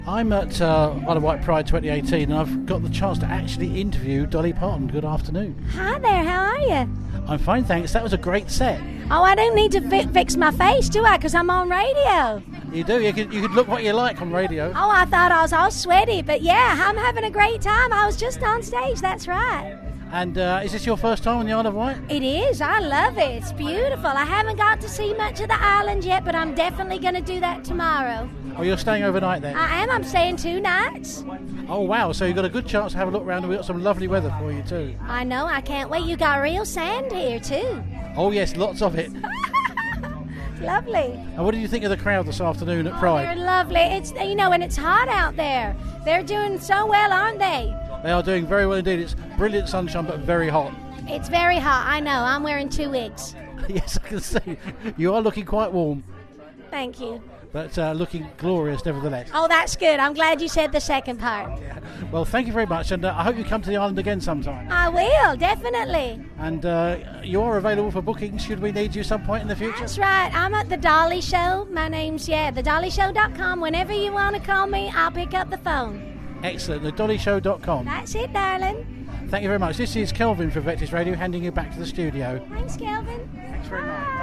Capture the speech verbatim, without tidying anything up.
I'm at uh, Isle of Wight Pride twenty eighteen and I've got the chance to actually interview Dolly Parton. Good afternoon. Hi there, how are you? I'm fine, thanks. That was a great set. Oh, I don't need to fi- fix my face, do I? Because I'm on radio. You do. You could, you could look what you like on radio. Oh, I thought I was all sweaty, but yeah, I'm having a great time. I was just on stage, that's right. And uh, is this your first time on the Isle of Wight? It is. I love it. It's beautiful. I haven't got to see much of the island yet, but I'm definitely going to do that tomorrow. Oh, you're staying overnight then? I am. I'm staying two nights. Oh, wow. So you've got a good chance to have a look around and we've got some lovely weather for you too. I know. I can't wait. You got real sand here too. Oh, yes. Lots of it. Lovely. And what did you think of the crowd this afternoon at Oh, Pride? they're lovely. It's, you know, and it's hot out there. They're doing so well, aren't they? They are doing very well indeed. It's brilliant sunshine, but very hot. It's very hot. I know. I'm wearing two wigs. Yes, I can see. You are looking quite warm, Thank you. but uh, looking glorious nevertheless. Oh, that's good. I'm glad you said the second part. Well, thank you very much, and uh, I hope you come to the island again sometime. I will, definitely. And uh, you are available for bookings should we need you some point in the future? That's right. I'm at the Dolly Show. My name's, yeah, the dolly show dot com. Whenever you want to call me, I'll pick up the phone. Excellent, the dolly show dot com. That's it, darling. Thank you very much. This is Kelvin for Vectis Radio, handing you back to the studio. Thanks, Kelvin. Thanks very much.